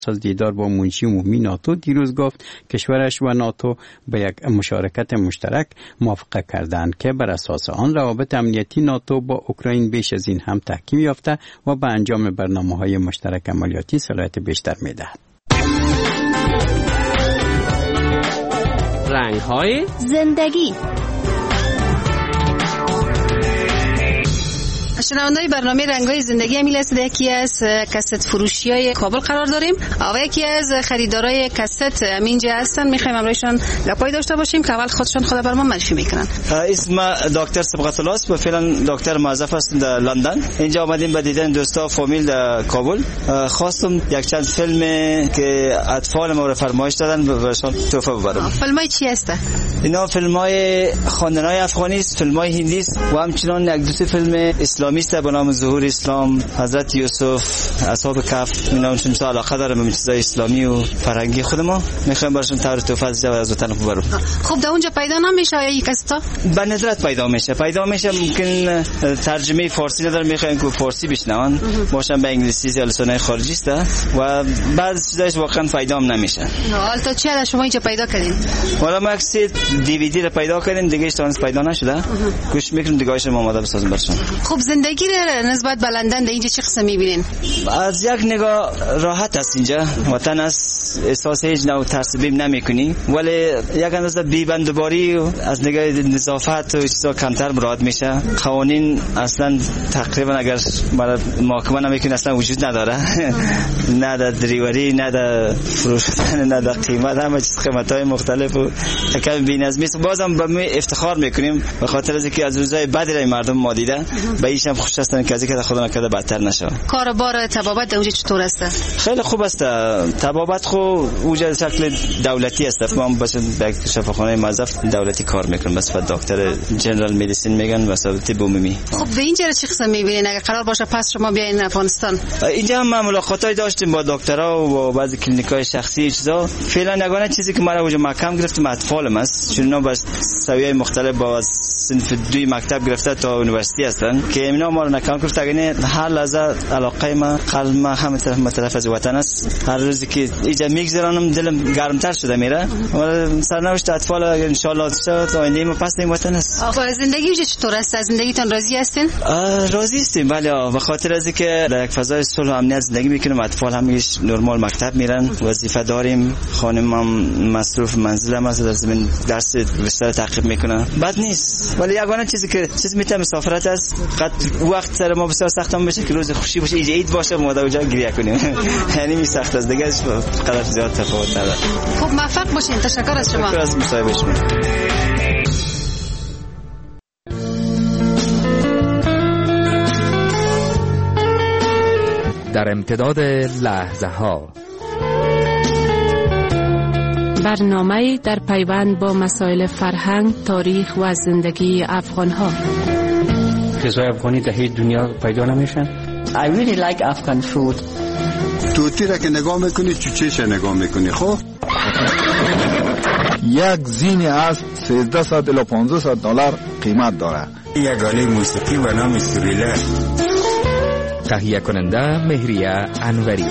از دیدار با منشی عمومی ناتو دیروز گفت کشورش و ناتو به یک مشارکت مشترک موافقه کردند که بر اساس آن روابط امنیتی ناتو با اوکراین بیش از این هم تحکیم یافته و به انجام برنامه‌های مشترک عملیاتی صلاحیت بیشتر می‌دهد. رنگ‌های زندگی. شنونده‌های برنامه رنگ‌های زندگی امیل است. یکی از کست فروشی‌های کابل قرار داریم و یکی از خریدارای کست همینجا هستن. می‌خوایم امروزشون گپای داشته باشیم که اول خودشون خود برام معرفی می‌کنن. اسم دکتر سبقت الله است و فعلا دکتر موظف است در لندن. اینجا آمدیم به دیدن دوستا فامیل در کابل. خواستم یک چند فیلم که اطفال ما رو فرمایش دادن براشون تحفه ببرم. فیلمای چی هست؟ اینا فیلم‌های خواندن‌های افغانی است، فیلم‌های هندی است و همچنین یک دو فیلم اسلامی است به نام ظهور اسلام، حضرت یوسف، اصحاب کهف. اینا چون علاقه دارم به چیزای اسلامی و فرهنگی خود ما. می‌خوام براشون طور تحفه از وطن ببرم. خب در اونجا پیدا نمیشه یک کستا؟ به ندرت پیدا میشه. ممکن ترجمه فارسی نداره، می‌خوایم که فارسی بشنون. باشم به انگلیسی یا لسان‌های خارجی است و بعضی چیزاش واقعا پیدا نمیشه. حالا تا چه شما اینجا پیدا کردین؟ حالا ما یک دیویدی رو پیدا کردیم، دیگه هیچ پیدا نشده. گوش میکنیم دیگه‌اش ما آماده بسازیم برشون. خب زندگی رو نسبت به لندن اینجا چه قسم می‌بینین؟ از یک نگاه راحت است اینجا. وطن است، احساس هیچ نوع ترسبی نمی‌کنی، ولی یک اندازه بی‌بندوباری از نگاه نظافت و چیزا کمتر مراعات میشه. قوانین اصلا تقریبا اگر محاکمه نمی‌کنی اصلا وجود نداره. نه در دریوری، نه در فروختن، نه در قیمت، همه چیز قیمت‌های مختلف و کم بی‌نظمی است. بازم به ما افتخار می‌کنیم به خاطر اینکه از روزهای بدی مردم ما دیده. به ایش هم خوش هستن که از اینکه خدا نکرده بدتر نشه. کاربار طبابت اونجا چطور است؟ خیلی خوب است. طبابت خو اونجا شکل دولتی است. ما باشه به شفاخانه موظف دولتی کار میکنم، بس دکتر جنرال مدیسین میگن واسه طب عمومی. خب به اینجا چه قسم میبینین اگه قرار باشه پس شما بیاین افغانستان؟ اینجا هم ملاقاتای داشتیم با دکترها و بعضی کلینیکای شخصی چیزا. فعلا یگانه چیزی که ما اونجا محکم گرفتیم اطفالم است، چون اینا با سویه مختلف با صنف 2 مکتب گرفته تا یونیورسیتی هستن که اینا ما رو نکام کرد. اگه هر لحظه علاقه ما قلب ما همه طرف از وطن است. هر روزی که اینجا میگذرانم دلم گرمتر شده میره و سرنوشت اطفال ان شاء الله تا آینده ما پس این وطن است. آقا زندگی اینجا چطور است؟ از زندگیتون راضی هستین؟ راضی هستیم بله، به خاطر از اینکه در یک فضای صلح و امنیت زندگی میکنیم. اطفال همیش نرمال مکتب میرن، وظیفه داریم، خانمم مصروف منزل هم است، در زمین درس بیشتر تعقیب میکنه. بد نیست، ولی یگانه چیزی که میتونه مسافرت است. قد وقت سر ما بسیار سختم بشه که روز خوشی باشه، عید باشه ما در اونجا گریه کنیم. یعنی می سخت است دیگه، قدر زیاد تفاوت نداره. خب موفق باشین. تشکر از شما. تشکر از مصاحبه شما. در امتداد لحظه ها، برنامه در پیوند با مسائل فرهنگ، تاریخ و زندگی افغان‌ها. غذای افغانی در هیچ دنیا پیدا نمیشن. I really like Afghan food. توتی را که نگاه میکنی چوچهش نگاه میکنی. خب یک زین از 1300 الی 1500 دلار قیمت داره. یک آله موسیقی و نام سوریله. تهیه کننده مهریه انوری.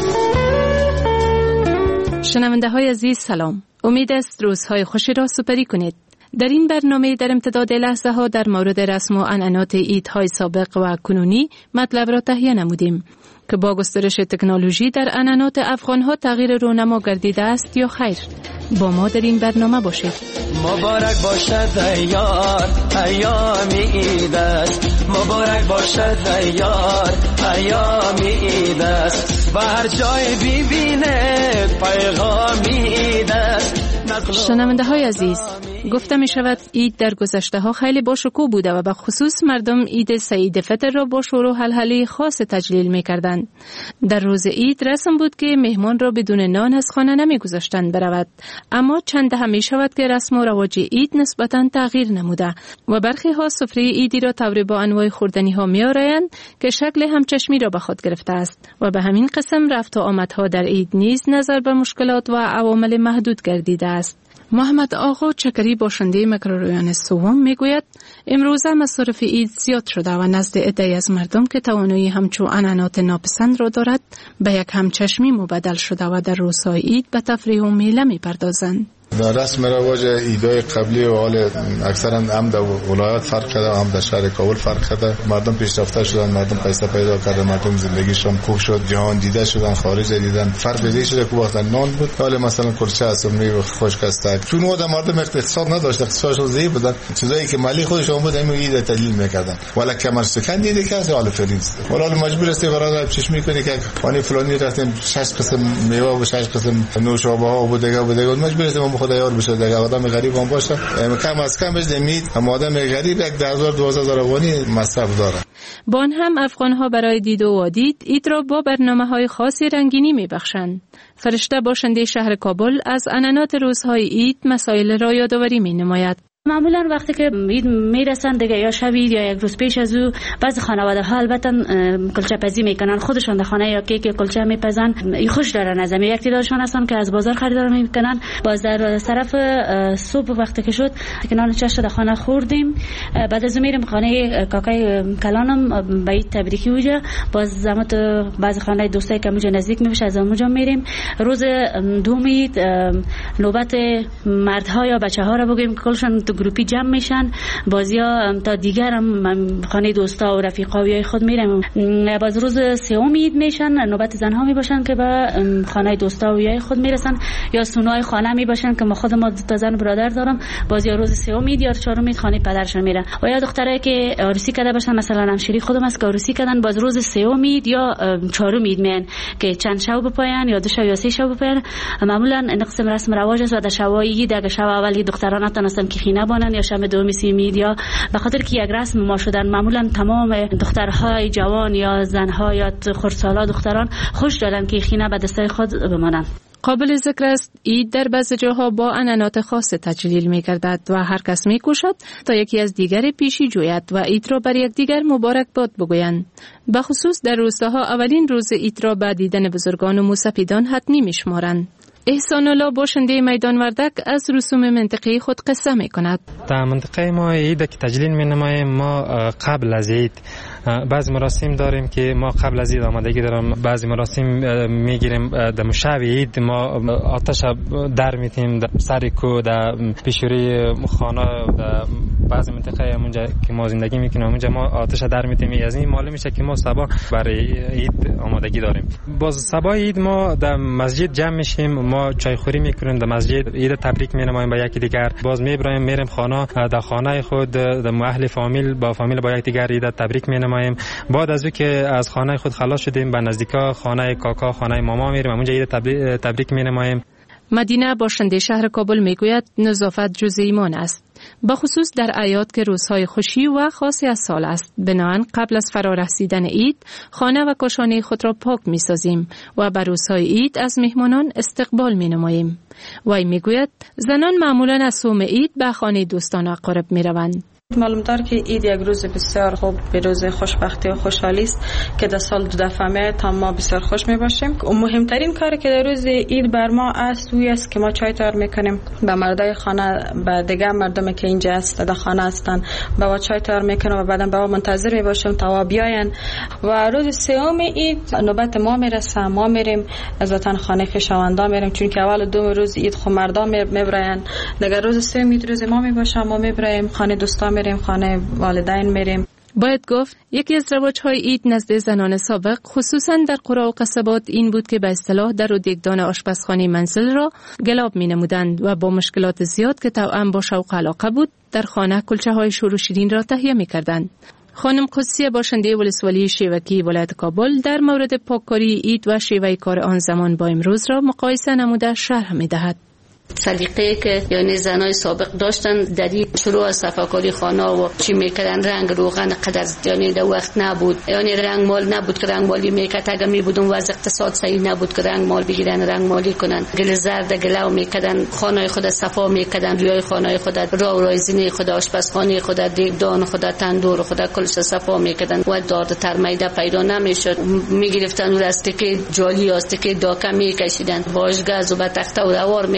شنونده های عزیز سلام. امید است روزهای خوشی را سپری کنید. در این برنامه در امتداد لحظه ها در مورد رسم و عنعنات عیدهای سابق و کنونی مطلب را تهیه نمودیم که با گسترش تکنولوژی در عنعنات افغان ها تغییر رونما گردیده است یا خیر. با ما در این برنامه باشید. مبارک باشد ایار ایام عید است، مبارک باشد ایار ایام عید است، و هر جای ببینه پیغام عید است. شنونده های عزیز، گفته می شود عید در گذشته ها خیلی باشکوه بوده و به خصوص مردم عید سعید فطر را با شور و هلهله خاص تجلیل می کردند. در روز عید رسم بود که مهمان را بدون نان از خانه نمی گذاشتند برود، اما چند دهه می شود که رسم و رواج عید نسبتاً تغییر نموده و برخی ها سفره عیدی را طوری با انواع خوردنی ها می آرایند که شکل همچشمی را به خود گرفته است و به همین قسم رفت و آمدها در عید نیز نظر به مشکلات و عوامل محدود گردیده است. محمد آقا چکری باشنده میکرورایون سوم میگوید امروزه مصارف عید زیاد شده و نزد عده‌ای از مردم که توانایی همچون عنعنات ناپسند را دارد به یک همچشمی مبدل شده و در روزهای عید به تفریح و میله میپردازند. در رسم رواج ایدای قبلی و حال اکثرا هم در ولایات فرق کرده و هم در شهر کابل فرق کرده. مردم پیشرفته شدن، مردم پیسه پیدا کردن، مردم زندگیشون خوب شد، جهان دیده شدن، خارج دیدن. فرق دیگه شده که وقت نان بود حالا مثلا کلچه است، میوه خشک است. چون وقت مردم اقتصاد نداشت، اقتصادشون ضعیف بودن، چیزایی که مالی خودشون بود همین عید تجلیل میکردن. ولی کمر سکن دیده که از حال فریست. ولی مجبور است برادر چشم میکنی که خانه فلانی رفتیم 6 قسم میوه و 6 قسم نوشابه ها و دیگه مجبور است خدایار بشه. دیگه آدم غریب هم باشه کم از کم بشه امید هم آدم غریب یک 10,000-12,000 افغانی مصرف داره. با آن هم افغان‌ها برای دید و وادید عید را با برنامه‌های خاصی رنگینی می‌بخشند. فرشته باشنده شهر کابل از عنعنات روزهای عید مسائل را یادآوری می‌نماید. معمولا وقتی که عید میرسن دیگه یا شب عید یا یک روز پیش از او بعضی خانواده ها البته کلچه پزی میکنن، خودشون در خانه یا کیک کلچه میپزن. خوش دارن از یک تعدادشون هستن که از بازار خریدار میکنن. باز در طرف صبح وقتی که شد کنار چش در خانه خوردیم، بعد از میریم خانه کاکای کلانم به عید تبریکی وجه. باز زمت بعضی خانه دوستای که اونجا نزدیک میشه از اونجا میریم. روز دوم عید نوبت مردها یا بچه‌ها رو بگیم که کلشون گروپی جمع میشن. بازیا تا دیگر هم خانه دوستا و رفیقای خود میرم. باز روز سوم عید میشن نوبت زنها میباشن که به خانه دوستا و خود میرسن، یا سونای خانه میباشن که ما خود ما دو تا زن برادر دارم. باز یا روز سوم عید یا چهارم عید خانه پدرشون میرن. و یا دخترایی که عروسی کرده باشن، مثلا همشری خودم است که عروسی کردن، باز روز سوم عید یا چهارم عید میان که چند شب بپاین یا 2 شب یا 3 شب بپاین. معمولا این قسم رسم رواج است و در شبای عید اگه شب اولی دختران نتونستن که خینه بانن یا شب دومی سیمید، یا به خاطر که یک رسم ما شدن معمولا تمام دخترهای جوان یا زنها یا خردسالا دختران خوش دارن که خینه به دستای خود بمانند. قابل ذکر است عید در بعض جاها با عنعنات خاص تجلیل می‌گردد و هر کس می‌کوشد تا یکی از دیگر پیشی جوید و عید را بر یکدیگر مبارک باد بگویند. به خصوص در روستاها اولین روز عید را به دیدن بزرگان و موسپیدان حتمی می‌شمارند. احسان الله باشنده میدان وردک از رسوم منطقه خود قصه می‌کند. در منطقه ما عید که تجلیل می‌نماییم ما قبل از عید بعضی مراسم داریم که ما قبل از عید آمادگی داریم. بعضی مراسم میگیریم در شب عید ما آتش در میتیم در سر کو در پیشوری خانه در بعضی منطقه اونجا که ما زندگی میکنیم اونجا ما آتش در میتیم. از این معلوم میشه که ما صبح برای عید آمادگی داریم. باز صبح عید ما در مسجد جمع میشیم، ما چای خوری میکنیم در مسجد، عید تبریک مینماییم با یکی دیگر. باز میریم خانه در خانه خود در اهل فامیل با فامیل با یکی دیگر عید تبریک مینماییم. بعد از که از خانه خود خلاص شدیم به نزدیکا خانه کاکا خانه ماما میریم، اونجا عید تبریک مینماییم. مدینه باشنده شهر کابل میگوید نظافت جزء ایمان است، به خصوص در اعیاد که روزهای خوشی و خاصی از سال است. بنابراین قبل از فرارسیدن عید خانه و کاشانه خود را پاک می‌سازیم و بر روزهای عید از مهمانان استقبال می‌نماییم. وی میگوید زنان معمولاً از صوم عید به خانه دوستان و اقارب می‌روند. معلوم دار که عید یک روز بسیار خوب، به روز خوشبختی و خوشحالی است که در سال 2 دفعه میاد تا ما بسیار خوش میباشیم. مهمترین کاری که در روز عید بر ما است وی است که ما چای تیار میکنیم به مردای خانه، به دیگه مردمی که اینجا است در خانه هستن، با چای تیار میکنیم و بعدا با منتظر میباشیم تا بیاین. و روز سوم عید نوبت ما میرسه، ما میریم از وطن خانه خویشاوندا میریم، چون که اول 2 روز عید خو مردا میبرن. دیگه روز سوم عید روز ما میباشه، ما میبریم خانه دوستا میریم، خانه والدین میریم. باید گفت یکی از رواج‌های عید نزد زنان سابق خصوصاً در قرى و قصبات این بود که به اصطلاح در و دیگدان آشپزخانه منزل را گلاب می‌نمودند و با مشکلات زیاد که توأم با شوق علاقه بود در خانه کلچه‌های شور و شیرین را تهیه می‌کردند. خانم قدسیه باشنده ولسوالی شیوکی ولایت کابل در مورد پاککاری عید و شیوه کار آن زمان با امروز را مقایسه نموده شرح می‌دهد. سلیقه که یعنی زنای سابق داشتن در شروع از صفاکاری خانه و چی میکردن، رنگ روغن قدر یعنی در وقت نبود، یعنی رنگ مال نبود که رنگ مالی میکرد. اگر میبودن وضع اقتصاد صحیح نبود که رنگ مال بگیرن رنگ مالی کنن، گل زرد گلو میکردن، خانه خود صفا میکردن، روی خانه خود رای زینه خود آشپزخانه خود دیگدان خود تندور خود کلش صفا میکردن و داد ترمیده پیدا نمیشد. میگرفتن و استیک جالی استیک داکه میکشیدن، باش گاز و به تخته و روار میکردن.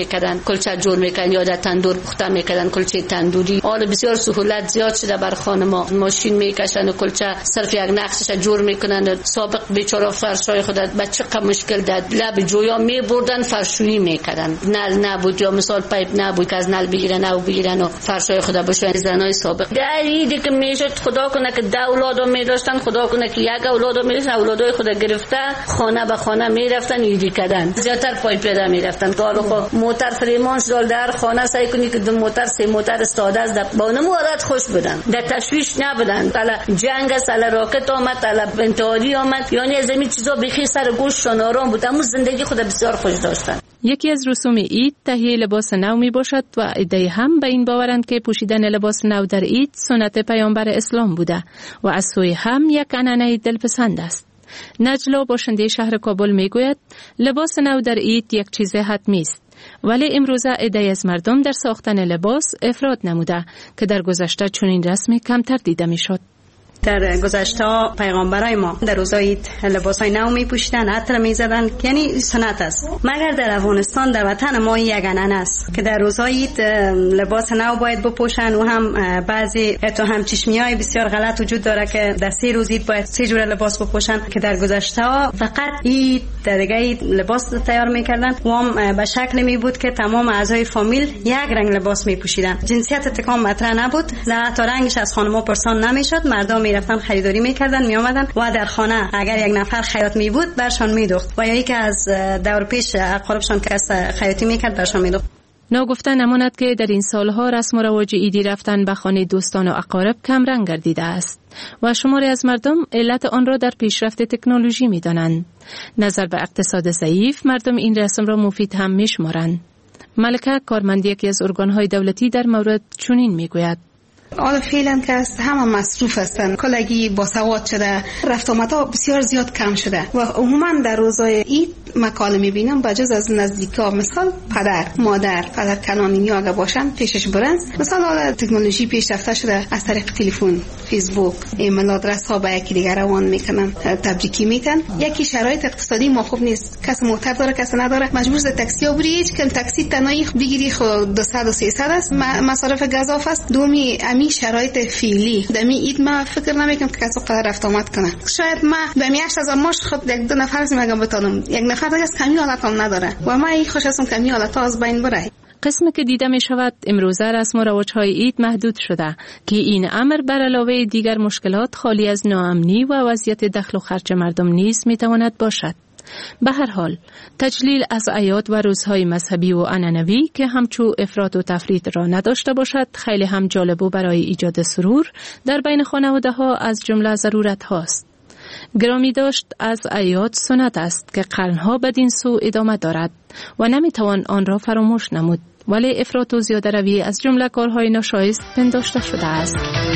کلچه جور میکنن یا در تندور پخته میکنن کلچه تندوری. حالا بسیار سهولت زیاد شده بر خانما، ماشین میکشن و کلچه صرف یک نقشش جور میکنن. سابق بیچاره فرشای خود بچه قم مشکل داد، لب جویا میبردن فرشویی میکردن، نل نبود یا مثال پایپ نبود که از نل بگیرن او بگیرن و فرشای خود بشوین. زنای سابق در ایدی که میشد خدا کنه که 10 اولاد میداشتن، خدا کنه که یک اولاد میداشتن، اولادای خود گرفته خانه به خانه میرفتن ایدی کردن. زیادتر پای پیاده میرفتن. کارو خو موتر فریمانش دال در خانه سعی کنی که موتر سه موتر استاده از با اونم عادت خوش بدن، در تشویش نبودن. حالا جنگ است، حالا راکت آمد، حالا انتحاری آمد، یعنی از این چیزا بخی سر گوششان آرام بود، اما زندگی خود بسیار خوش داشتن. یکی از رسوم عید تهیه لباس نو می باشد و عده‌ای هم به این باورند که پوشیدن لباس نو در عید سنت پیامبر اسلام بوده و از سوی هم یک عنعنه دلپسند است. نجلا باشنده شهر کابل می گوید لباس نو در عید یک چیز حتمی است، ولی امروزه عده‌ای از مردم در ساختن لباس افراط نموده که در گذشته چنین رسمی کمتر دیده می شد. در گذشته پیغمبرای ما در روزای لباسای نو میپوشیدن، عطر میزدن، یعنی سنت است. مگر در افغانستان در وطن ما یک عنعنه است که در روزای لباس نو باید بپوشن و هم بعضی هم چشمیای بسیار غلط وجود داره که در 3 روز عید باید 3 جور لباس بپوشن که در گذشته فقط عید در دیگه عید لباس تیار میکردن و هم به شکل می بود که تمام اعضای فامیل یک رنگ لباس میپوشیدن. جنسیت تکام مطرح نبود، حتی رنگش از خانم‌ها پرسان نمیشد. مردم رفتن خریداری میکردن، میآمدن و در خانه اگر یک نفر خیاط می بود برشان میدوخت و یا یکی از دور پیش اقاربشان که خیاطی میکرد برشان میدوخت. ناگفته نماند که در این سالها رسم و رواج عیدی رفتن به خانه دوستان و اقارب کم رنگ گردیده است و شماری از مردم علت آن را در پیشرفت تکنولوژی میدانند. نظر به اقتصاد ضعیف مردم این رسم را مفید هم میشمارند. ملکه کارمند یکی از ارگانهای دولتی در مورد چنین میگوید: حالا فعلا که همه مصروف هستن، کلگی باسواد شده، رفت آمدها بسیار زیاد کم شده و عموما در روزای عید مکان میبینم بجز از نزدیکا، مثال پدر مادر پدر کنانی اگه باشن پیشش برن. مثلا حالا تکنولوژی پیشرفته شده، از طریق تلفن، فیسبوک، ایمیل آدرس ها به یکی دیگر روان میکنن، تبریکی میتن. یکی شرایط اقتصادی ما خوب نیست، کس موتر داره کس نداره، مجبور ز تاکسی ها بری، هیچ کم تاکسی تنهایی بگیری خود 200 و 300 است، مصارف گزاف است. دومی امی شرایط فعلی دمی عید ما فکر نمیکنم که کسی قدر رفت آمد کنه. شاید ما دمی 8000 ماش خود یک دو نفر از میگم بتونم، یک نفر دیگه از کمی حالت هم نداره و ما این خوش هستم کمی حالت از بین بره. قسمی که دیده می شود امروزه رسم و رواج‌های عید محدود شده که این امر بر علاوه دیگر مشکلات خالی از ناامنی و وضعیت دخل و خرج مردم نیز می تواند باشد. به هر حال تجلیل از اعیاد و روزهای مذهبی و عنعنوی که همچو افراط و تفرید را نداشته باشد خیلی هم جالب و برای ایجاد سرور در بین خانواده‌ها از جمله ضرورت هاست. گرامی داشت از اعیاد سنت است که قرنها بدین سو ادامه دارد و نمیتوان آن را فراموش نمود، ولی افراط و زیاده روی از جمله کارهای ناشایست پنداشته شده است.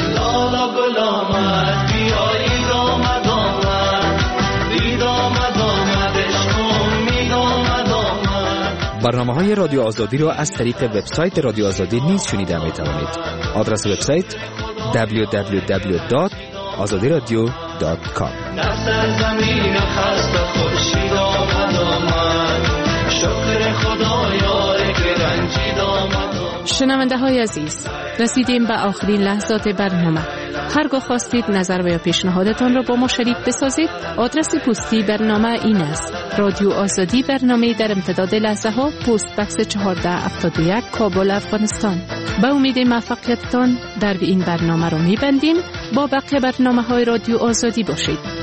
برنامه‌های رادیو آزادی را از طریق وبسایت رادیو آزادی نیز شنیده می‌توانید. آدرس وبسایت www.azadiradio.com. شنونده های عزیز، رسیدیم به آخرین لحظات برنامه. هرگاه خواستید نظر و یا پیشنهادتان را با ما شریک بسازید، آدرس پستی برنامه این است: رادیو آزادی، برنامه در امتداد لحظه ها، پست بکس 1471 کابل، افغانستان. با امید موفقیتتان در این برنامه را می‌بندیم. با بقیه برنامه‌های رادیو آزادی باشید.